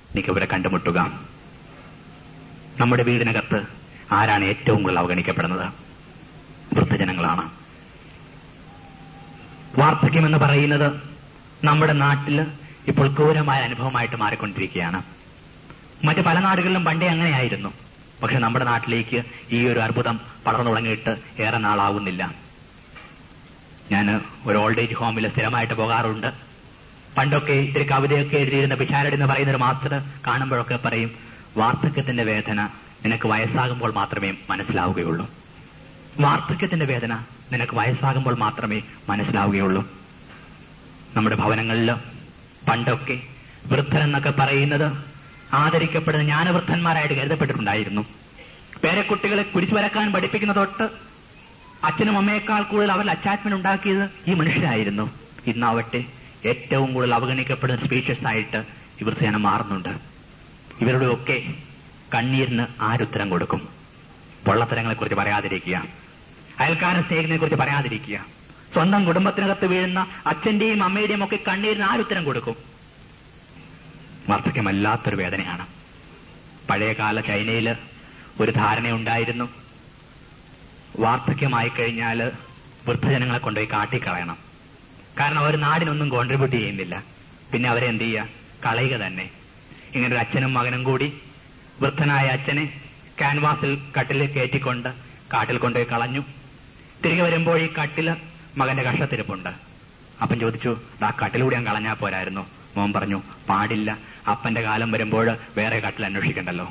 എനിക്ക് ഇവരെ കണ്ടുമുട്ടുക. നമ്മുടെ വീടിനകത്ത് ആരാണ് ഏറ്റവും കൂടുതൽ അവഗണിക്കപ്പെടുന്നത്? വൃദ്ധജനങ്ങളാണ്. വാർദ്ധക്യമെന്ന് പറയുന്നത് നമ്മുടെ നാട്ടിൽ ഇപ്പോൾ ക്രൂരമായ അനുഭവമായിട്ട് മാറിക്കൊണ്ടിരിക്കുകയാണ്. മറ്റ് പല നാടുകളിലും പണ്ടേ അങ്ങനെയായിരുന്നു. പക്ഷെ നമ്മുടെ നാട്ടിലേക്ക് ഈ ഒരു അർബുദം പടർന്നു തുടങ്ങിയിട്ട് ഏറെ നാളാവുന്നില്ല. ഞാൻ ഒരു ഓൾഡ് ഏജ് ഹോമിൽ സ്ഥിരമായിട്ട് പോകാറുണ്ട്. പണ്ടൊക്കെ ഒരു കവിതയൊക്കെ എഴുതിയിരുന്ന പിഷാരടി എന്ന് പറയുന്ന ഒരു മാസ്റ്റർ കാണുമ്പോഴൊക്കെ പറയും, വാർദ്ധക്യത്തിന്റെ വേദന നിനക്ക് വയസ്സാകുമ്പോൾ മാത്രമേ മനസ്സിലാവുകയുള്ളൂ. വാർദ്ധക്യത്തിന്റെ വേദന നിനക്ക് വയസ്സാകുമ്പോൾ മാത്രമേ മനസ്സിലാവുകയുള്ളൂ. നമ്മുടെ ഭവനങ്ങളിൽ പണ്ടൊക്കെ വൃദ്ധരെന്നൊക്കെ പറയുന്നത് ആദരിക്കപ്പെടുന്ന ജ്ഞാനവൃദ്ധന്മാരായിട്ട് കരുതപ്പെട്ടിട്ടുണ്ടായിരുന്നു. പേരക്കുട്ടികളെ കുരിശ് വരക്കാൻ പഠിപ്പിക്കുന്ന തൊട്ട് അച്ഛനും അമ്മയേക്കാൾ കൂടുതൽ അവരുടെ അറ്റാച്ച്മെന്റ് ഉണ്ടാക്കിയത് ഈ മനുഷ്യരായിരുന്നു. ഇന്നാവട്ടെ ഏറ്റവും കൂടുതൽ അവഗണിക്കപ്പെടുന്ന സ്പീഷ്യസ് ആയിട്ട് ഈ വൃദ്ധജനം മാറുന്നുണ്ട്. ഇവരുടെയൊക്കെ കണ്ണീരിന് ആരുത്തരം കൊടുക്കും? പൊള്ളത്തരങ്ങളെക്കുറിച്ച് പറയാതിരിക്കുക, അയൽക്കാരൻ സ്നേഹിതനെ കുറിച്ച് പറയാതിരിക്കുക, സ്വന്തം കുടുംബത്തിനകത്ത് വീഴുന്ന അച്ഛന്റെയും അമ്മയുടെയും ഒക്കെ കണ്ണീരിന് ആരുത്തരം കൊടുക്കും? വാർദ്ധക്യമല്ലാത്തൊരു വേദനയാണ്. പഴയകാല ചൈനയിൽ ഒരു ധാരണയുണ്ടായിരുന്നു, വാർദ്ധക്യമായി കഴിഞ്ഞാൽ വൃദ്ധജനങ്ങളെ കൊണ്ടുപോയി കാട്ടിക്കളയണം. കാരണം അവർ നാടിനൊന്നും കോൺട്രിബ്യൂട്ട് ചെയ്യുന്നില്ല. പിന്നെ അവരെ എന്ത് ചെയ്യുക? കളയുക തന്നെ. ഇങ്ങനെ ഒരു അച്ഛനും മകനും കൂടി വൃദ്ധനായ അച്ഛനെ ക്യാൻവാസിൽ കട്ടിൽ കയറ്റിക്കൊണ്ട് കാട്ടിൽ കൊണ്ടുപോയി കളഞ്ഞു. തിരികെ വരുമ്പോൾ ഈ കട്ടില് മകന്റെ കഷത്തിരിപ്പുണ്ട്. അപ്പൻ ചോദിച്ചു, ആ കട്ടിലൂടെ ഞാൻ കളഞ്ഞാൽ പോരായിരുന്നു? മോൻ പറഞ്ഞു, പാടില്ല, അപ്പന്റെ കാലം വരുമ്പോൾ വേറെ കട്ടിൽ അന്വേഷിക്കണ്ടല്ലോ.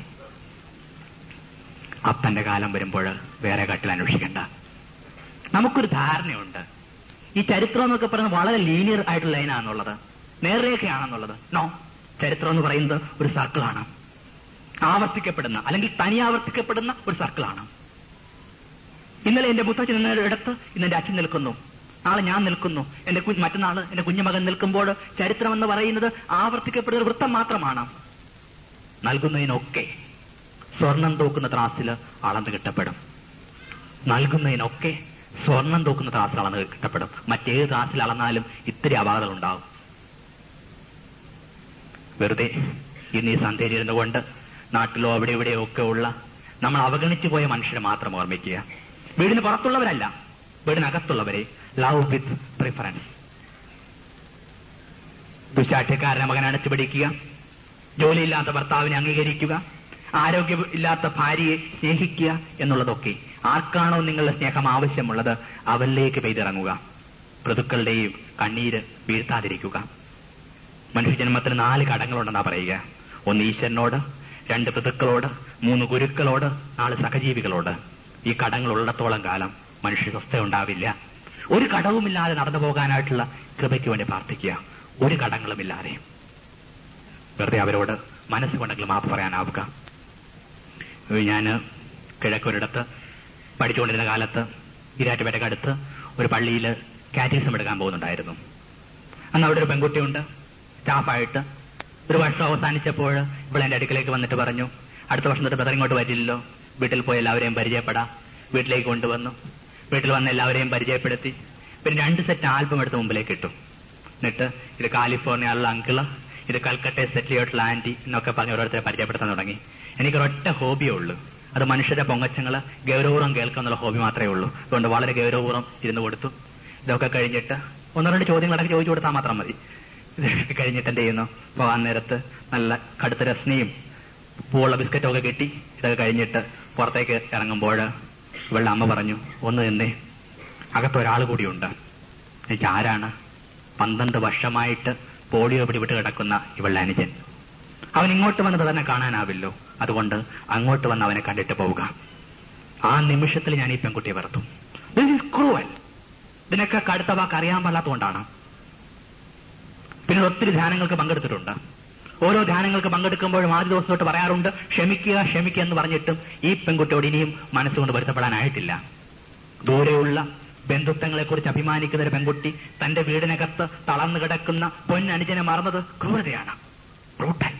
അപ്പന്റെ കാലം വരുമ്പോൾ വേറെ കട്ടിൽ അന്വേഷിക്കണ്ട. നമുക്കൊരു ധാരണയുണ്ട്, ഈ ചരിത്രം എന്നൊക്കെ പറയുന്നത് വളരെ ലീനിയർ ആയിട്ടുള്ള ലൈനാണെന്നുള്ളത്, നേർരേഖയാണെന്നുള്ളത്. നോ, ചരിത്രം എന്ന് പറയുന്നത് ഒരു സർക്കിളാണ്. ആവർത്തിക്കപ്പെടുന്ന അല്ലെങ്കിൽ തനിയാവർത്തിക്കപ്പെടുന്ന ഒരു സർക്കിളാണ്. ഇന്നലെ എന്റെ മുത്തച്ഛൻ ഇടത്ത് ഇന്ന് എന്റെ അച്ഛൻ നിൽക്കുന്നു, നാളെ ഞാൻ നിൽക്കുന്നു, മറ്റന്നാള് എന്റെ കുഞ്ഞുമകൻ നിൽക്കുമ്പോൾ ചരിത്രം എന്ന് പറയുന്നത് ആവർത്തിക്കപ്പെടുന്ന വൃത്തം മാത്രമാണ്. നൽകുന്നതിനൊക്കെ സ്വർണം തൂക്കുന്ന ത്രാസിൽ അളന്ന് കിട്ടപ്പെടും. നൽകുന്നതിനൊക്കെ സ്വർണം തൂക്കുന്ന ത്രാസിൽ അളന്ന് കിട്ടപ്പെടും. മറ്റേത് ത്രാസിൽ അളന്നാലും ഇത്തിരി അപാകതകൾ ഉണ്ടാവും. വെറുതെ ഇന്ന് ഈ സന്ധ്യയിൽ ഇരുന്നുകൊണ്ട് നാട്ടിലോ അവിടെ ഇവിടെയോ ഒക്കെ ഉള്ള നമ്മൾ അവഗണിച്ചു പോയ മനുഷ്യരെ മാത്രം ഓർമ്മിക്കുക. വീടിന് പുറത്തുള്ളവരല്ല, വീടിനകത്തുള്ളവരെ ലവ് വിത്ത് പ്രിഫറൻസ്. ദുശാഠ്യക്കാരനെ മകൻ അടച്ചു പിടിക്കുക, ജോലിയില്ലാത്ത ഭർത്താവിനെ അംഗീകരിക്കുക, ആരോഗ്യമില്ലാത്ത ഭാര്യയെ സ്നേഹിക്കുക എന്നുള്ളതൊക്കെ ആർക്കാണോ നിങ്ങളുടെ സ്നേഹം ആവശ്യമുള്ളത് അവരിലേക്ക് പെയ്തിറങ്ങുക. പ്രതുക്കളുടെയും കണ്ണീര് വീഴ്ത്താതിരിക്കുക. മനുഷ്യജന്മത്തിന് 4 കടങ്ങളുണ്ടെന്നാ പറയുക. 1 ഈശ്വരനോട്, 2 പിതൃക്കളോട്, 3 ഗുരുക്കളോട്, 4 സഹജീവികളോട്. ഈ കടങ്ങൾ ഉള്ളിടത്തോളം കാലം മനുഷ്യ സ്വസ്ഥ ഉണ്ടാവില്ല. ഒരു കടവുമില്ലാതെ നടന്നു പോകാനായിട്ടുള്ള കൃപയ്ക്ക് വേണ്ടി പ്രാർത്ഥിക്കുക. ഒരു കടങ്ങളുമില്ലാതെ വെറുതെ അവരോട് മനസ്സുകൊണ്ടെങ്കിലും മാപ്പ് പറയാനാവുക. ഞാൻ കിഴക്കൊരിടത്ത് പഠിച്ചുകൊണ്ടിരുന്ന കാലത്ത് ഈരാറ്റുപേട്ടക്കടുത്ത് ഒരു പള്ളിയിൽ കാറ്റഗിസം എടുക്കാൻ പോകുന്നുണ്ടായിരുന്നു. അന്ന് അവിടെ ഒരു പെൺകുട്ടിയുണ്ട്, സ്റ്റാഫായിട്ട്. ഒരു വർഷം അവസാനിച്ചപ്പോൾ ഇപ്പോൾ എന്റെ അടുക്കലേക്ക് വന്നിട്ട് പറഞ്ഞു, അടുത്ത വർഷം തൊട്ട് ബ്രദർ ഇങ്ങോട്ട് വരില്ലല്ലോ, വീട്ടിൽ പോയി എല്ലാവരെയും പരിചയപ്പെടാം. വീട്ടിലേക്ക് കൊണ്ടുവന്നു. വീട്ടിൽ വന്ന് എല്ലാവരെയും പരിചയപ്പെടുത്തി. പിന്നെ 2 സെറ്റ് ആൽബം എടുത്ത് മുമ്പിലേക്ക് ഇട്ടു. എന്നിട്ട് ഇത് കാലിഫോർണിയയിലുള്ള അങ്കിള്, ഇത് കൽക്കട്ടയെ സെറ്റിൽ ചെയ്തിട്ടുള്ള ആന്റി എന്നൊക്കെ പറഞ്ഞ് ഓരോരുത്തരെ പരിചയപ്പെടുത്താൻ തുടങ്ങി. എനിക്കൊരൊറ്റ ഹോബിയേ ഉള്ളൂ, അത് മനുഷ്യരുടെ പൊങ്ങച്ചങ്ങള് ഗൗരവപൂർവ്വം കേൾക്കുക എന്നുള്ള ഹോബി മാത്രമേ ഉള്ളൂ. അതുകൊണ്ട് വളരെ ഗൗരവപൂർവ്വം ഇരുന്ന് കൊടുത്തു. ഇതൊക്കെ കഴിഞ്ഞിട്ട് 1-2 ചോദ്യങ്ങളൊക്കെ ചോദിച്ചു കൊടുത്താൽ മാത്രം മതി. ഇതൊക്കെ കഴിഞ്ഞിട്ട് എന്ത് ചെയ്യുന്നു, പോകാൻ നേരത്ത് നല്ല കടുത്ത രസനയും പൂവുള്ള ബിസ്ക്കറ്റും ഒക്കെ കിട്ടി. ഇതൊക്കെ കഴിഞ്ഞിട്ട് പുറത്തേക്ക് ഇറങ്ങുമ്പോൾ ഇവളുടെ അമ്മ പറഞ്ഞു, ഒന്ന് നിന്നേ, അകത്തൊരാൾ കൂടിയുണ്ട്. എനിക്ക് ആരാണ്? 12 വർഷമായിട്ട് പോളിയോ പിടിപെട്ട് കിടക്കുന്ന ഇവളുടെ അനുജൻ. അവൻ ഇങ്ങോട്ട് വന്നത് തന്നെ കാണാനാവില്ലോ, അതുകൊണ്ട് അങ്ങോട്ട് വന്ന് അവനെ കണ്ടിട്ട് പോവുക. ആ നിമിഷത്തിൽ ഞാൻ ഈ പെൺകുട്ടിയെ വെറുത്തു. This is cruel. ഇതിനൊക്കെ കടുത്ത വാക്ക് അറിയാൻ പാടാത്തതുകൊണ്ടാണ്. പിന്നെ ഒത്തിരി ധ്യാനങ്ങൾക്ക് പങ്കെടുത്തിട്ടുണ്ട്. ഓരോ ധ്യാനങ്ങൾക്ക് പങ്കെടുക്കുമ്പോഴും ആദ്യ ദിവസം തൊട്ട് പറയാറുണ്ട്, ക്ഷമിക്കുക ക്ഷമിക്കുക എന്ന് പറഞ്ഞിട്ടും ഈ പെൺകുട്ടിയോട് ഇനിയും മനസ്സുകൊണ്ട് പൊരുത്തപ്പെടാനായിട്ടില്ല. ദൂരെയുള്ള ബന്ധുത്വങ്ങളെക്കുറിച്ച് അഭിമാനിക്കുന്ന ഒരു പെൺകുട്ടി തന്റെ വീടിനകത്ത് തളർന്നു കിടക്കുന്ന പൊന്നനുജനെ മറന്നത് ക്രൂരതയാണ്, ബ്രൂട്ടൽ.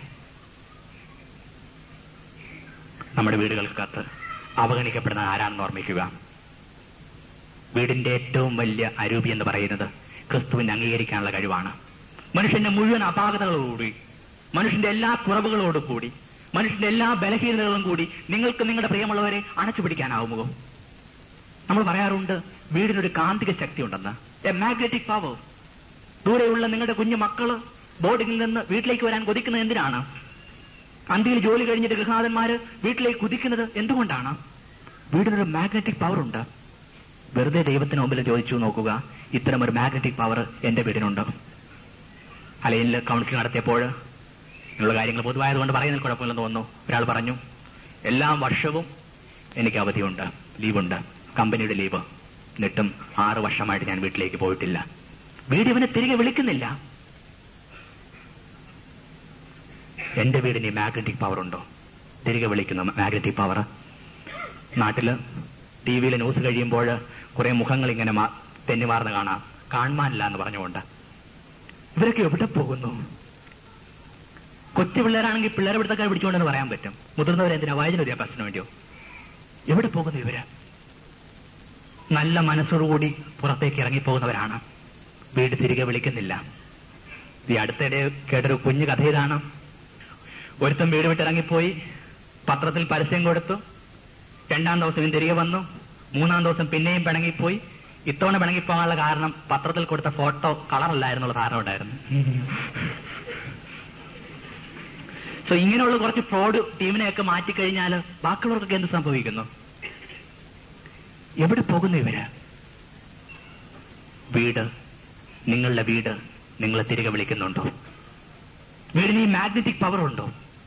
നമ്മുടെ വീടുകൾക്കകത്ത് അവഗണിക്കപ്പെടുന്ന ആരാണെന്ന് ഓർമ്മിക്കുക. വീടിന്റെ ഏറ്റവും വലിയ അരൂപി എന്ന് പറയുന്നത് ക്രിസ്തുവിനെ അംഗീകരിക്കാനുള്ള കഴിവാണ്. മനുഷ്യന്റെ മുഴുവൻ അപാകതകളോടുകൂടി മനുഷ്യന്റെ എല്ലാ കുറവുകളോടും കൂടി, മനുഷ്യന്റെ എല്ലാ ബലഹീനതകളും കൂടി നിങ്ങൾക്ക് നിങ്ങളുടെ പ്രിയമുള്ളവരെ അണച്ചുപിടിക്കാനാവുമോ? നമ്മൾ പറയാറുണ്ട് വീടിനൊരു കാന്തിക ശക്തി ഉണ്ടെന്ന്, എ മാഗ്നറ്റിക് പവർ. ദൂരെയുള്ള നിങ്ങളുടെ കുഞ്ഞു മക്കള് ബോർഡിങ്ങിൽ നിന്ന് വീട്ടിലേക്ക് വരാൻ കൊതിക്കുന്നത് എന്തിനാണ്? അന്തിയിൽ ജോലി കഴിഞ്ഞിട്ട് ഗൃഹാതന്മാര് വീട്ടിലേക്ക് കുതിക്കുന്നത് എന്തുകൊണ്ടാണ്? വീടിനൊരു മാഗ്നറ്റിക് പവർ ഉണ്ട്. വെറുതെ ദൈവത്തിന് മുമ്പിൽ ചോദിച്ചു നോക്കുക, ഇത്തരം ഒരു മാഗ്നറ്റിക് പവർ എന്റെ വീടിനുണ്ട്. അലയിൽ കൗൺസിലിംഗ് നടത്തിയപ്പോൾ ഉള്ള കാര്യങ്ങൾ പൊതുവായതുകൊണ്ട് പറയുന്നതിൽ കുഴപ്പമില്ലെന്ന് തോന്നുന്നു. ഒരാൾ പറഞ്ഞു, എല്ലാ വർഷവും എനിക്ക് അവധിയുണ്ട്, ലീവുണ്ട്, കമ്പനിയുടെ ലീവ്. എന്നിട്ടും 6 വർഷമായിട്ട് ഞാൻ വീട്ടിലേക്ക് പോയിട്ടില്ല. വീട് ഇവനെ തിരികെ വിളിക്കുന്നില്ല. എന്റെ വീടിന് ഈ മാഗ്നറ്റിക് പവർ ഉണ്ടോ? തിരികെ വിളിക്കുന്ന മാഗ്നറ്റിക് പവർ. നാട്ടില് ടിവിയിലെ ന്യൂസ് കഴിയുമ്പോൾ കുറെ മുഖങ്ങൾ ഇങ്ങനെ തെന്നിമാർന്ന് കാണാനില്ല എന്ന് പറഞ്ഞുകൊണ്ട് ഇവരൊക്കെ എവിടെ പോകുന്നു? കൊച്ചു പിള്ളേരാണെങ്കിൽ പിള്ളേരെ ഇവിടുത്തെ പിടിച്ചുകൊണ്ടെന്ന് പറയാൻ പറ്റും. മുതിർന്നവരെന്തിനാ? വയതിന് വിദ്യാഭ്യാസത്തിന് വേണ്ടിയോ? എവിടെ പോകുന്നു ഇവര്? നല്ല മനസ്സോടുകൂടി പുറത്തേക്ക് ഇറങ്ങിപ്പോകുന്നവരാണ്. വീട് തിരികെ വിളിക്കുന്നില്ല. ഈ അടുത്തിടെ കേട്ടൊരു കുഞ്ഞു കഥ ഇതാണ്. ഒരുത്തം വീട് വിട്ടിറങ്ങിപ്പോയി, പത്രത്തിൽ പരസ്യം കൊടുത്തു. 2-ാം ദിവസം തിരികെ വന്നു. 3-ാം ദിവസം പിന്നെയും പിണങ്ങിപ്പോയി. ഇത്തവണ പിണങ്ങിപ്പോകാനുള്ള കാരണം പത്രത്തിൽ കൊടുത്ത ഫോട്ടോ കളറല്ലായിരുന്നുള്ള ധാരണ ഉണ്ടായിരുന്നു. സോ ഇങ്ങനെയുള്ള കുറച്ച് ഫ്രോഡ് ടീമിനെയൊക്കെ മാറ്റിക്കഴിഞ്ഞാൽ ബാക്കിയുള്ളവർക്കൊക്കെ എന്ത് സംഭവിക്കുന്നു? എവിടെ പോകുന്നു ഇവര്? വീട്, നിങ്ങളുടെ വീട് നിങ്ങളെ തിരികെ വിളിക്കുന്നുണ്ടോ? വീടിന് ഈ മാഗ്നറ്റിക് പവർ ഉണ്ടോ?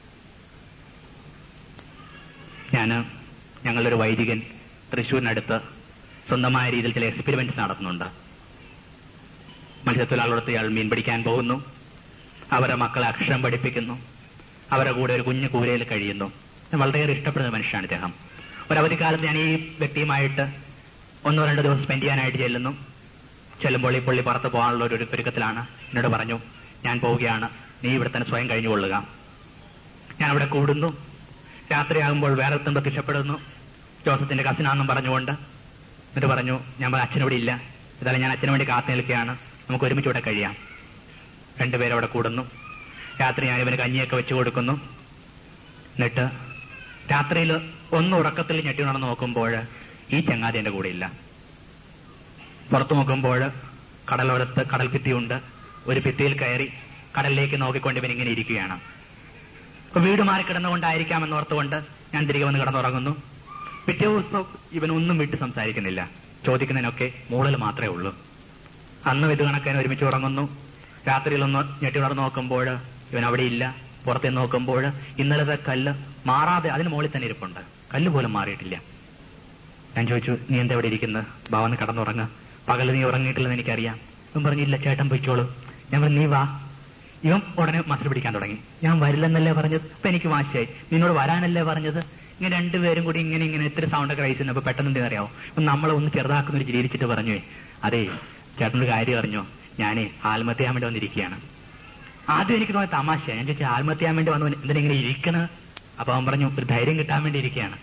ഞങ്ങളൊരു വൈദികൻ തൃശ്ശൂരിനടുത്ത് സ്വന്തമായ രീതിയിൽ ചില എക്സ്പെരിമെന്റ്സ് നടത്തുന്നുണ്ട്. മത്സ്യത്തൊഴിലാളികളോട് ഇയാൾ മീൻ പിടിക്കാൻ പോകുന്നു. അവരുടെ മക്കളെ അക്ഷരം പഠിപ്പിക്കുന്നു. അവരുടെ കൂടെ ഒരു കുഞ്ഞു കൂരയിൽ കഴിയുന്നു. വളരെയേറെ ഇഷ്ടപ്പെടുന്ന മനുഷ്യനാണ് ഇദ്ദേഹം. ഒരവധിക്കാലത്ത് ഞാൻ ഈ വ്യക്തിയുമായിട്ട് 1-2 ദിവസം സ്പെൻഡ് ചെയ്യാനായിട്ട് ചെല്ലുമ്പോൾ ഈ പുള്ളി പുറത്ത് പോകാനുള്ള ഒരു ഒരുക്കത്തിലാണ്. എന്നോട് പറഞ്ഞു, ഞാൻ പോവുകയാണ്, നീ ഇവിടെ തന്നെ സ്വയം കഴിഞ്ഞുകൊള്ളുക. ഞാൻ അവിടെ കൂടുന്നു. രാത്രിയാകുമ്പോൾ വേറെ പ്രത്യക്ഷപ്പെടുന്നു. ജോസഫിന്റെ കസിനാണെന്നും പറഞ്ഞുകൊണ്ട്. എന്നിട്ട് പറഞ്ഞു, ഞാൻ അച്ഛനോട് ഇല്ല, ഇതായാലും ഞാൻ അച്ഛനു വേണ്ടി കാത്തു നിൽക്കുകയാണ്, നമുക്ക് ഒരുമിച്ച് ഇവിടെ കഴിയാം. 2 പേരും അവിടെ കൂടുന്നു. രാത്രി ഞാൻ ഇവന് കഞ്ഞിയൊക്കെ വെച്ചു കൊടുക്കുന്നു. എന്നിട്ട് രാത്രിയിൽ ഉറക്കത്തിൽ ഞെട്ടി ഉണർന്ന് നോക്കുമ്പോൾ ഈ ചങ്ങാതി എന്റെ കൂടെ ഇല്ല. പുറത്തു നോക്കുമ്പോൾ കടലോരത്ത് കടൽ ഭിത്തിയുണ്ട്. ഒരു ഭിത്തിയിൽ കയറി കടലിലേക്ക് നോക്കിക്കൊണ്ട് ഇവൻ ഇങ്ങനെ ഇരിക്കുകയാണ്. അപ്പൊ വീട് മാറി കിടന്നുകൊണ്ടായിരിക്കാമെന്ന് ഓർത്തുകൊണ്ട് ഞാൻ തിരികെ വന്ന് കിടന്നുറങ്ങുന്നു. പിറ്റേ ദിവസം ഇവനൊന്നും വിട്ട് സംസാരിക്കുന്നില്ല. ചോദിക്കുന്നതിനൊക്കെ മൂളൽ മാത്രമേ ഉള്ളൂ. അന്നും ഇത് കണക്കാൻ ഒരുമിച്ച് ഉറങ്ങുന്നു. രാത്രിയിലൊന്ന് ഞെട്ടി ഉണർന്ന് നോക്കുമ്പോൾ ഇവൻ അവിടെ ഇല്ല. പുറത്തെ നോക്കുമ്പോൾ ഇന്നലത്തെ കല്ല് മാറാതെ അതിന് മുകളിൽ തന്നെ ഇരിപ്പുണ്ട്. കല്ല് പോലും മാറിയിട്ടില്ല. ഞാൻ ചോദിച്ചു, നീ എന്താ ഇവിടെ ഇരിക്കുന്നത്? ഭാവന്ന് കിടന്നുറങ്ങ, പകല് നീ ഉറങ്ങിയിട്ടില്ലെന്ന് എനിക്കറിയാം. ഇവൻ പറഞ്ഞില്ല, ചേട്ടൻ പൊയ്ക്കോളൂ. ഞാൻ പറഞ്ഞു, നീ വാ. ഇവൻ ഉടനെ മസിൽ പിടിക്കാൻ തുടങ്ങി. ഞാൻ വരില്ലെന്നല്ലേ പറഞ്ഞത്? ഇപ്പൊ എനിക്ക് വാശിയായി. നിന്നോട് വരാനല്ലേ പറഞ്ഞത്? ഇങ്ങനെ 2 പേരും കൂടി ഇങ്ങനെ ഇത്തിരി സൗണ്ടൊക്കെ റൈസ് അപ്പൊ പെട്ടെന്ന് എന്താ അറിയാവോ, നമ്മളെ ഒന്ന് ചെറുതാക്കുന്ന ഒരു ചിരിച്ചിട്ട് പറഞ്ഞു, അതേ ചേട്ടനൊരു കാര്യം അറിഞ്ഞോ, ഞാനേ ആത്മഹത്യ ചെയ്യാൻ വേണ്ടി വന്നിരിക്കുകയാണ്. ആദ്യം എനിക്ക് തോന്നിയ തമാശ. ഞാൻ ചോദിച്ചാൽ ആത്മഹത്യ ചെയ്യാൻ വേണ്ടി വന്നു, എന്തിനെങ്ങനെ ഇരിക്കണത്? അപ്പൊ അവൻ പറഞ്ഞു, ഒരു ധൈര്യം കിട്ടാൻ വേണ്ടി ഇരിക്കുകയാണ്.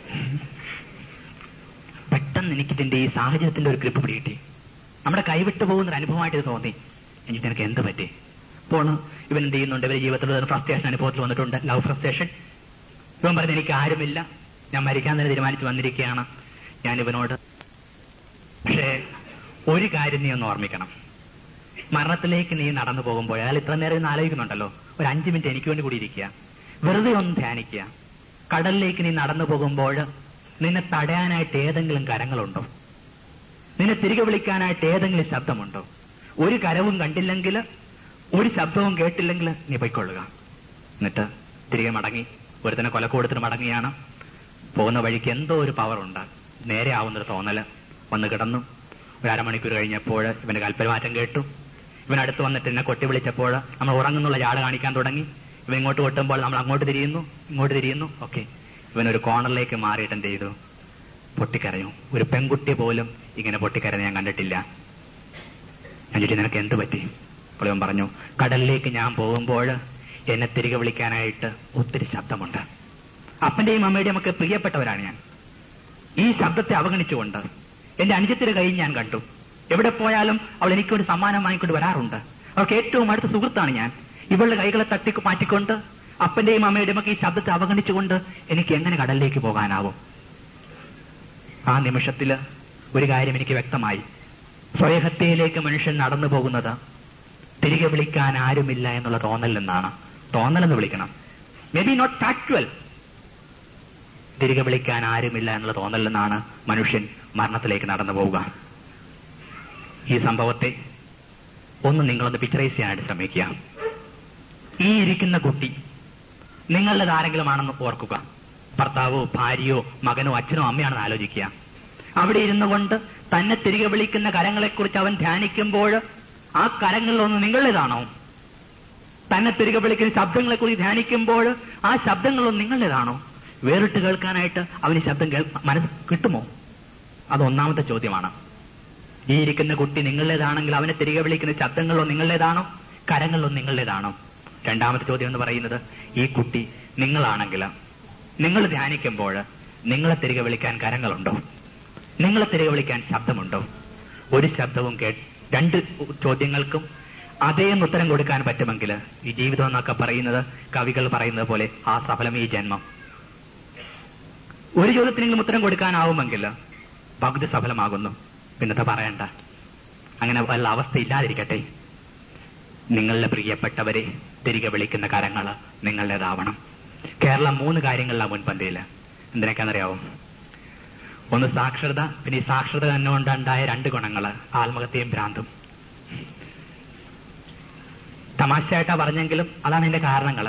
പെട്ടെന്ന് എനിക്കിതിന്റെ ഈ സാഹചര്യത്തിന്റെ ഒരു ഗ്രിപ്പ് പിടികിട്ടി. നമ്മുടെ കൈവിട്ടു പോകുന്നൊരു അനുഭവമായിട്ട് ഇത് തോന്നി. എനിക്ക് നിനക്ക് എന്ത് പറ്റി? അപ്പോൾ ഇവൻ എന്ത് ചെയ്യുന്നുണ്ട്? ഇവരുടെ ജീവിതത്തിൽ ഫ്രസ്ട്രേഷൻ അനുഭവത്തിൽ വന്നിട്ടുണ്ട്, ലവ് ഫ്രസ്ട്രേഷൻ. ഇവൻ പറഞ്ഞ്, എനിക്ക് ആരുമില്ല, ഞാൻ മരിക്കാൻ തന്നെ തീരുമാനിച്ചു വന്നിരിക്കുകയാണ്. ഞാൻ ഇവനോട് പക്ഷേ ഒരു കാര്യം നീ ഒന്ന് ഓർമ്മിക്കണം. മരണത്തിലേക്ക് നീ നടന്നു പോകുമ്പോൾ, അയാൾ ഇത്ര നേരം ഇന്ന് ആലോചിക്കുന്നുണ്ടല്ലോ, ഒരു 5 മിനിറ്റ് എനിക്ക് വേണ്ടി കൂടി ഇരിക്കുക, വെറുതെ ഒന്ന് ധ്യാനിക്കുക. കടലിലേക്ക് നീ നടന്നു പോകുമ്പോൾ നിന്നെ തടയാനായിട്ട് ഏതെങ്കിലും കരങ്ങളുണ്ടോ? നിന്നെ തിരികെ വിളിക്കാനായിട്ട് ഏതെങ്കിലും ശബ്ദമുണ്ടോ? ഒരു കരവും കണ്ടില്ലെങ്കിൽ, ഒരു ശബ്ദവും കേട്ടില്ലെങ്കിൽ നീ പൊയ്ക്കൊള്ളുക. എന്നിട്ട് തിരികെ മടങ്ങി. ഒരുത്തനെ കൊല കൊടുത്തിട്ട് മടങ്ങിയാണ്. പോകുന്ന വഴിക്ക് എന്തോ ഒരു പവറുണ്ട്, നേരെ ആവുന്നൊരു തോന്നല്. വന്ന് കിടന്നു. ഒരു അരമണിക്കൂർ കഴിഞ്ഞപ്പോൾ ഇവന്റെ കൽപ്പരമാറ്റം കേട്ടു. ഇവൻ അടുത്ത് വന്നിട്ട് എന്നെ കൊട്ടി വിളിച്ചപ്പോൾ നമ്മൾ ഉറങ്ങുന്നുള്ള ജാട കാണിക്കാൻ തുടങ്ങി. ഇവൻ ഇങ്ങോട്ട് കൊട്ടുമ്പോൾ നമ്മൾ അങ്ങോട്ട് തിരിയുന്നു, ഇങ്ങോട്ട് തിരിയുന്നു. ഓക്കെ, ഇവനൊരു കോർണറിലേക്ക് മാറിയിട്ട് എന്ത് ചെയ്തു? പൊട്ടിക്കരഞ്ഞു. ഒരു പെൺകുട്ടി പോലും ഇങ്ങനെ പൊട്ടിക്കരഞ്ഞ് ഞാൻ കണ്ടിട്ടില്ല. ഞാൻ ചോദിച്ചു, നിനക്ക് എന്ത് പറ്റി? അപ്പോൾ ഇവൻ പറഞ്ഞു, കടലിലേക്ക് ഞാൻ പോകുമ്പോൾ എന്നെ തിരികെ വിളിക്കാനായിട്ട് ഒത്തിരി ശബ്ദമുണ്ട്. അപ്പന്റെയും അമ്മയുടെയും ഒക്കെ പ്രിയപ്പെട്ടവരാണ് ഞാൻ. ഈ ശബ്ദത്തെ അവഗണിച്ചുകൊണ്ട് എന്റെ അനുജത്തിന്റെ കൈ ഞാൻ കണ്ടു. എവിടെ പോയാലും അവൾ എനിക്കൊരു സമ്മാനം വാങ്ങിക്കൊണ്ട് വരാറുണ്ട്. അവർക്ക് ഏറ്റവും അടുത്ത സുഹൃത്താണ് ഞാൻ. ഇവളുടെ കൈകളെ തട്ടി മാറ്റിക്കൊണ്ട് അപ്പന്റെയും അമ്മയുടെയും ഒക്കെ ഈ ശബ്ദത്തെ അവഗണിച്ചുകൊണ്ട് എനിക്ക് എങ്ങനെ കടലിലേക്ക് പോകാനാവും? ആ നിമിഷത്തില് ഒരു കാര്യം എനിക്ക് വ്യക്തമായി. സ്വയഹത്യയിലേക്ക് മനുഷ്യൻ നടന്നു പോകുന്നത് തിരികെ വിളിക്കാൻ ആരുമില്ല എന്നുള്ള തോന്നലിൽ നിന്നാണ്. തോന്നലെന്ന് വിളിക്കണം, മേ ബി നോട്ട് ഫാക്ച്വൽ. തിരികെ വിളിക്കാൻ ആരുമില്ല എന്നുള്ള തോന്നലിൽ നിന്നാണ് മനുഷ്യൻ മരണത്തിലേക്ക് നടന്നു പോവുക. ഈ സംഭവത്തെ നിങ്ങളൊന്ന് പിക്ചറൈസ് ചെയ്യാനായിട്ട് ശ്രമിക്കുക. ഈ ഇരിക്കുന്ന കുട്ടി നിങ്ങളുടെ ആരെങ്കിലും ആണെന്ന് ഓർക്കുക. ഭർത്താവോ ഭാര്യയോ മകനോ അച്ഛനോ അമ്മയാണെന്ന് ആലോചിക്കുക. അവിടെ ഇരുന്നു കൊണ്ട് തന്നെ തിരികെ വിളിക്കുന്ന കരങ്ങളെക്കുറിച്ച് അവൻ ധ്യാനിക്കുമ്പോൾ ആ കരങ്ങളിലൊന്ന് നിങ്ങളുടേതാണോ? തന്നെ തിരികെ വിളിക്കുന്ന ശബ്ദങ്ങളെക്കുറിച്ച് ധ്യാനിക്കുമ്പോൾ ആ ശബ്ദങ്ങളൊന്നും നിങ്ങളുടേതാണോ? വേറിട്ട് കേൾക്കാനായിട്ട് അവന് ശബ്ദം മനസ്സ് കിട്ടുമോ? അത് ഒന്നാമത്തെ ചോദ്യമാണ്. ഈ ഇരിക്കുന്ന കുട്ടി നിങ്ങളുടേതാണെങ്കിൽ അവനെ തിരികെ വിളിക്കുന്ന ശബ്ദങ്ങളോ നിങ്ങളുടേതാണോ? കരങ്ങളോ നിങ്ങളുടേതാണോ? രണ്ടാമത്തെ ചോദ്യം എന്ന് പറയുന്നത്, ഈ കുട്ടി നിങ്ങളാണെങ്കിൽ നിങ്ങൾ ധ്യാനിക്കുമ്പോൾ നിങ്ങളെ തിരികെ വിളിക്കാൻ കരങ്ങളുണ്ടോ? നിങ്ങളെ തിരികെ വിളിക്കാൻ ശബ്ദമുണ്ടോ? ഒരു ശബ്ദവും രണ്ട് ചോദ്യങ്ങൾക്കും അതേ ഉത്തരം കൊടുക്കാൻ പറ്റുമെങ്കിൽ ഈ ജീവിതം എന്നൊക്കെ പറയുന്നത് കവികൾ പറയുന്നത് പോലെ ആ സഫലം ഈ ജന്മം. ഒരു ചോദ്യത്തിനെങ്കിലും ഉത്തരം കൊടുക്കാനാവുമെങ്കിൽ പകുതി സഫലമാകുന്നു. പിന്നത്തെ പറയണ്ട. അങ്ങനെ വല്ല അവസ്ഥ ഇല്ലാതിരിക്കട്ടെ. നിങ്ങളുടെ പ്രിയപ്പെട്ടവരെ തിരികെ വിളിക്കുന്ന കരങ്ങൾ നിങ്ങളുടേതാവണം. കേരളം 3 കാര്യങ്ങളിലാണ് മുൻപന്തിയിൽ. എന്തിനൊക്കെയാണെന്നറിയാവും? ഒന്ന് സാക്ഷരത, പിന്നെ ഈ സാക്ഷരത തന്നുകൊണ്ടുണ്ടായ 2 ഗുണങ്ങൾ, ആത്മഹത്യയും ഭ്രാന്തും. തമാശയായിട്ടാ പറഞ്ഞെങ്കിലും അതാണ് അതിന്റെ കാരണങ്ങൾ.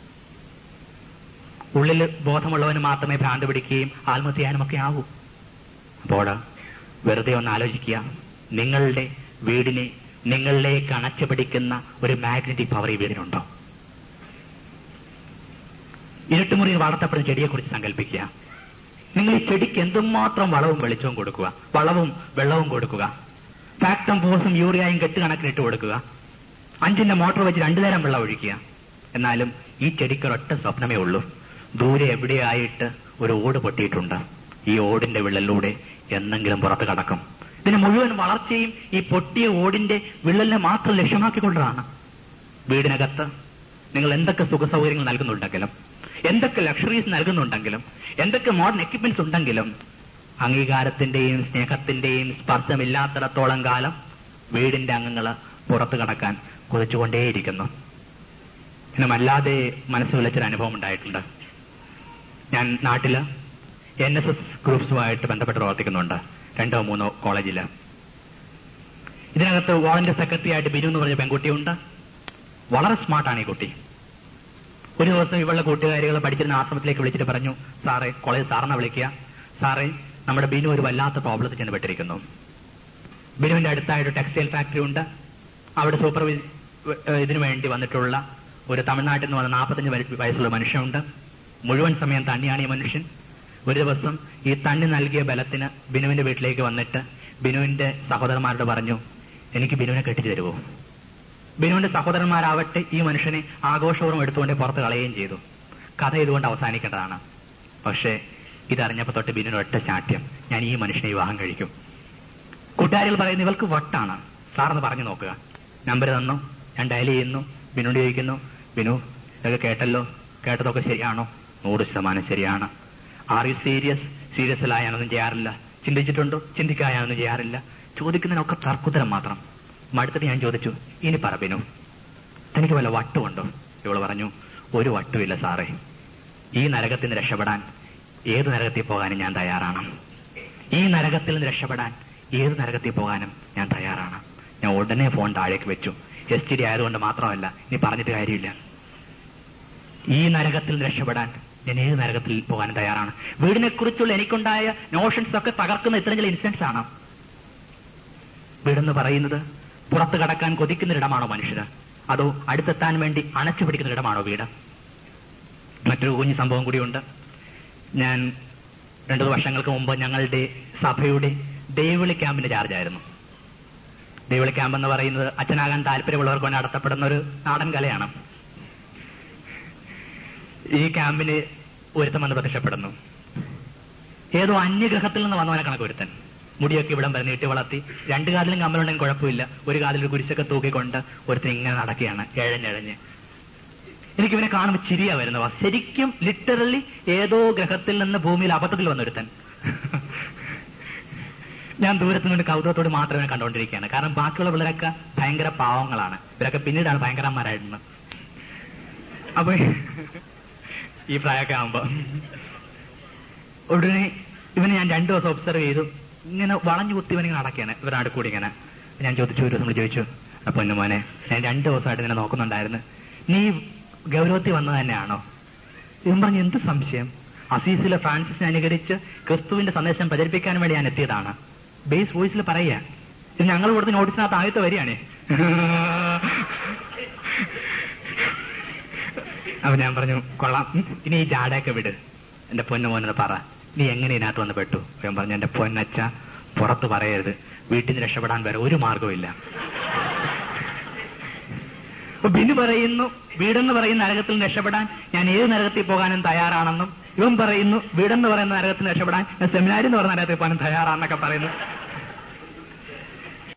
ഉള്ളിൽ ബോധമുള്ളവന് മാത്രമേ ഭ്രാന്ത് പിടിക്കുകയും ആത്മഹത്യ ചെയ്യാനും ഒക്കെ ആവൂ. അപ്പോൾ വെറുതെ ഒന്ന് ആലോചിക്കുക. നിങ്ങളുടെ വീടിനെ നിങ്ങളിലേക്ക് അണച്ചു പിടിക്കുന്ന ഒരു മാഗ്നറ്റിക് പവർ ഈ വീടിനുണ്ടോ? ഇരുട്ടുമുറിയിൽ വളർത്തപ്പെടുന്ന ചെടിയെക്കുറിച്ച് സങ്കല്പിക്കുക. നിങ്ങൾ ഈ ചെടിക്ക് എന്തുമാത്രം വളവും വെളിച്ചവും കൊടുക്കുക, വളവും വെള്ളവും കൊടുക്കുക, ഫാക്ടം ഫോഴ്സും യൂറിയയും കെട്ടുകണക്കിനിട്ട് കൊടുക്കുക, 5ന്റെ മോട്ടോർ വെച്ച് 2 നേരം വെള്ളം ഒഴിക്കുക. എന്നാലും ഈ ചെടിക്കൊരൊറ്റ സ്വപ്നമേ ഉള്ളൂ. ദൂരെ എവിടെയായിട്ട് ഒരു ഓട് പൊട്ടിയിട്ടുണ്ട്. ഈ ഓടിന്റെ വിള്ളലിലൂടെ എന്നെങ്കിലും പുറത്ത് കടക്കും. ഇതിന് മുഴുവൻ വളർച്ചയും ഈ പൊട്ടിയ ഓടിന്റെ വിള്ളലിനെ മാത്രം ലക്ഷ്യമാക്കിക്കൊണ്ടതാണ്. വീടിനകത്ത് നിങ്ങൾ എന്തൊക്കെ സുഖ സൗകര്യങ്ങൾ നൽകുന്നുണ്ടെങ്കിലും, എന്തൊക്കെ ലക്ഷറീസ് നൽകുന്നുണ്ടെങ്കിലും, എന്തൊക്കെ മോഡേൺ എക്യുപ്മെന്റ്സ് ഉണ്ടെങ്കിലും, അംഗീകാരത്തിന്റെയും സ്നേഹത്തിന്റെയും സ്പർശമില്ലാത്തിടത്തോളം കാലം വീടിന്റെ അംഗങ്ങൾ പുറത്തു കടക്കാൻ കൊതിച്ചുകൊണ്ടേയിരിക്കുന്നു. എന്നെ വല്ലാതെ മനസ്സ് വിളിച്ചൊരു അനുഭവം ഉണ്ടായിട്ടുണ്ട്. ഞാൻ നാട്ടില് NSS ഗ്രൂപ്പ്സുമായിട്ട് ബന്ധപ്പെട്ട് പ്രവർത്തിക്കുന്നുണ്ട് 2 or 3 കോളേജില്. ഇതിനകത്ത് വോളണ്ടിയർ സെക്രട്ടറി ആയിട്ട് ബിനു എന്ന് പറഞ്ഞ പെൺകുട്ടിയുണ്ട്. വളരെ സ്മാർട്ടാണ് ഈ കുട്ടി. ഒരു ദിവസം ഇവളുടെ കൂട്ടുകാരികൾ പഠിച്ചിരുന്ന ആശ്രമത്തിലേക്ക് വിളിച്ചിട്ട് പറഞ്ഞു, സാറേ, കോളേജ് സാറിനെ വിളിക്കുക, സാറേ, നമ്മുടെ ബിനു ഒരു വല്ലാത്ത പ്രോബ്ലത്തിൽ ചെന്ന് പെട്ടിരിക്കുന്നു. ബിനുവിന്റെ അടുത്തായിട്ട് ടെക്സ്റ്റൈൽ ഫാക്ടറി ഉണ്ട്. അവിടെ ഇതിനു വേണ്ടി വന്നിട്ടുള്ള ഒരു തമിഴ്നാട്ടിൽ നിന്ന് വന്ന 45 വയസ്സുള്ള മനുഷ്യനുണ്ട്. മുഴുവൻ സമയം തണ്ണിയാണ് ഈ മനുഷ്യൻ. ഒരു ദിവസം ഈ തണ്ണി നൽകിയ ബലത്തിന് ബിനുവിന്റെ വീട്ടിലേക്ക് വന്നിട്ട് ബിനുവിന്റെ സഹോദരന്മാരോട് പറഞ്ഞു, എനിക്ക് ബിനുവിനെ കെട്ടിച്ചു തരുമോ? ബിനുവിന്റെ സഹോദരന്മാരാവട്ടെ ഈ മനുഷ്യനെ ആഘോഷപൂർവ്വം എടുത്തുകൊണ്ട് പുറത്ത് കളയുകയും ചെയ്തു. കഥ ഇതുകൊണ്ട് അവസാനിക്കേണ്ടതാണ്. പക്ഷേ ഇതറിഞ്ഞപ്പോ തൊട്ട് ബിനുവിന് ഒറ്റ ശാഠ്യം, ഞാൻ ഈ മനുഷ്യനെ വിവാഹം കഴിക്കും. കൂട്ടുകാരികൾ പറയുന്നു, ഇവൾക്ക് വട്ടാണ്, സാറെന്ന് പറഞ്ഞു നോക്കുക. നമ്പർ തന്നു, ഞാൻ ഡയൽ ചെയ്യുന്നു. ബിനുവിനോട് ചോദിക്കുന്നു, ബിനു, ഇതൊക്കെ കേട്ടല്ലോ, കേട്ടതൊക്കെ ശരിയാണോ? 100% ശരിയാണ്. Are you serious? സീരിയസിലായാനൊന്നും ചെയ്യാറില്ല. ചിന്തിച്ചിട്ടുണ്ടോ? ചിന്തിക്കാനൊന്നും ചെയ്യാറില്ല. ചോദിക്കുന്നതിനൊക്കെ തർക്കുത്തരം മാത്രം. മടുത്തിട്ട് ഞാൻ ചോദിച്ചു, ഇനി പറ ബിനു, തനിക്ക് വല്ല വട്ടുമുണ്ടോ? ഇവള് പറഞ്ഞു, ഒരു വട്ടുമില്ല സാറേ. ഈ നരകത്തിൽ നിന്ന് രക്ഷപ്പെടാൻ ഏത് നരകത്തിൽ പോകാനും ഞാൻ തയ്യാറാണ്. ഈ നരകത്തിൽ നിന്ന് രക്ഷപ്പെടാൻ ഏത് നരകത്തിൽ പോകാനും ഞാൻ തയ്യാറാണ്. ഞാൻ ഉടനെ ഫോൺ താഴേക്ക് വെച്ചു. STD ആയതുകൊണ്ട് മാത്രമല്ല, ഇനി പറഞ്ഞിട്ട് കാര്യമില്ല. ഈ നരകത്തിൽ നിന്ന് രക്ഷപ്പെടാൻ ഞാൻ ഏത് നരകത്തിൽ പോകാനും തയ്യാറാണ്. വീടിനെ കുറിച്ചുള്ള എനിക്കുണ്ടായ നോഷൻസ് ഒക്കെ തകർക്കുന്ന ഇത്തരം ചില ഇൻസിഡൻസ് ആണ്. വീടെന്ന് പറയുന്നത് പുറത്ത് കടക്കാൻ കൊതിക്കുന്നൊരിടമാണോ മനുഷ്യര്? അതോ അടുത്തെത്താൻ വേണ്ടി അണച്ചു പിടിക്കുന്നൊരിടമാണോ വീട്? മറ്റൊരു കുഞ്ഞു സംഭവം കൂടിയുണ്ട്. ഞാൻ 2 വർഷങ്ങൾക്ക് മുമ്പ് ഞങ്ങളുടെ സഭയുടെ ദേവിളി ക്യാമ്പിന്റെ ചാർജായിരുന്നു. ദേവിളി ക്യാമ്പ് എന്ന് പറയുന്നത് അച്ഛനാകാൻ താല്പര്യമുള്ളവർക്ക് കൊണ്ട് നടത്തപ്പെടുന്ന ഒരു നാടൻ കലയാണ്. ഈ ക്യാമ്പിന് ഒരുത്തൻ വന്ന് പ്രത്യക്ഷപ്പെടുന്നു. ഏതോ അന്യഗ്രഹത്തിൽ നിന്ന് വന്നവനെ കണക്ക് ഒരുത്തൻ. മുടിയൊക്കെ ഇവിടം വരെ നീട്ടി വളർത്തി, 2 കാലിലും കമ്മലുണ്ടെങ്കിൽ കുഴപ്പമില്ല, ഒരു കാലിൽ ഒരു കുരിശൊക്കെ തൂക്കിക്കൊണ്ട് ഒരുത്തൻ ഇങ്ങനെ നടക്കുകയാണ്, എഴഞ്ഞെഴഞ്ഞ്. എനിക്കിവനെ കാണുമ്പോൾ ചിരിയാ വരുന്നവാ. ശരിക്കും ലിറ്ററലി ഏതോ ഗ്രഹത്തിൽ നിന്ന് ഭൂമിയിൽ അബദ്ധത്തിൽ വന്നൊരുത്തൻ. ഞാൻ ദൂരത്തു നിന്ന് കൗതുകത്തോട് മാത്രമേ കണ്ടുകൊണ്ടിരിക്കുകയാണ്. കാരണം ബാക്കിയുള്ള പിള്ളേരൊക്കെ ഭയങ്കര പാവങ്ങളാണ്. ഇവരൊക്കെ പിന്നീടാണ് ഭയങ്കരന്മാരായിരുന്നത്. അപ്പൊ ഈ പ്രായമൊക്കെ ആകുമ്പോ ഉടനെ ഇവനെ ഞാൻ 2 ദിവസം ഒബ്സർവ് ചെയ്തു. ഇങ്ങനെ വളഞ്ഞു കുത്തി ഇവനിങ്ങനെ നടക്കുകയാണ് ഇവരാട് കൂടി ഇങ്ങനെ. ഞാൻ ചോദിച്ചു, ഒരു ദിവസം ചോദിച്ചു, പൊന്നു മോനെ, ഞാൻ 2 ദിവസമായിട്ട് നിന്നെ നോക്കുന്നുണ്ടായിരുന്നു, നീ ഗൗരവത്തിൽ വന്നത് തന്നെയാണോ? ഇവൻ പറഞ്ഞു, എന്ത് സംശയം, അസീസിലെ ഫ്രാൻസിസിനെ അനുകരിച്ച് ക്രിസ്തുവിന്റെ സന്ദേശം പ്രചരിപ്പിക്കാൻ വേണ്ടി ഞാൻ എത്തിയതാണ്. ബേസ് വോയിസിൽ പറയുക. ഇത് ഞങ്ങൾ കൊടുത്ത നോട്ടീസിനകത്ത് ആദ്യത്തെ വരികയാണ്. അപ്പൊ ഞാൻ പറഞ്ഞു, കൊള്ളാം, ഇനി ഈ ജാടയൊക്കെ വിട്, എന്റെ പൊന്നു മോനെന്ന് പറ, നീ എങ്ങനെ ഇതിനകത്ത് വന്ന് പെട്ടു? ഞാൻ പറഞ്ഞു, എന്റെ പൊന്നച്ച, പുറത്ത് പറയരുത്, വീട്ടിൽ നിന്ന് രക്ഷപ്പെടാൻ വരെ ഒരു മാർഗവും ഇല്ല. അപ്പൊ ബിനു പറയുന്നു, വീടെന്ന് പറയുന്ന നരകത്തിൽ നിന്ന് രക്ഷപ്പെടാൻ ഞാൻ ഏത് നരകത്തിൽ പോകാനും തയ്യാറാണെന്നും, ഇവൻ പറയുന്നു വീടെന്ന് പറയുന്ന നരകത്തിൽ നിന്ന് രക്ഷപ്പെടാൻ ഞാൻ സെമിനാരി എന്ന് പറയുന്ന നരകത്തിൽ പോകാനും തയ്യാറാണെന്നൊക്കെ പറയുന്നു.